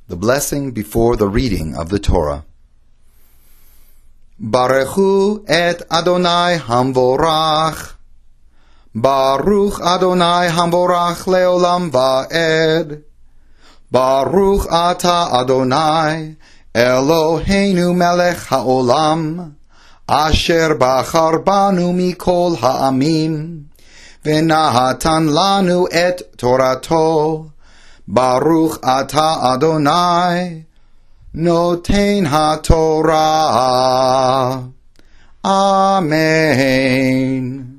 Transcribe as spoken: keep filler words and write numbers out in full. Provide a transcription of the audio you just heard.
The blessing before the reading of the Torah. Barechu et Adonai Hamvorach. Baruch Adonai Hamvorach leolam va'ed. Baruch ata Adonai Eloheinu melech haolam, asher bachar banu mikol ha'amim, v'nahatan lanu et Torato. Baruch ata Adonai noten haTorah. Amen.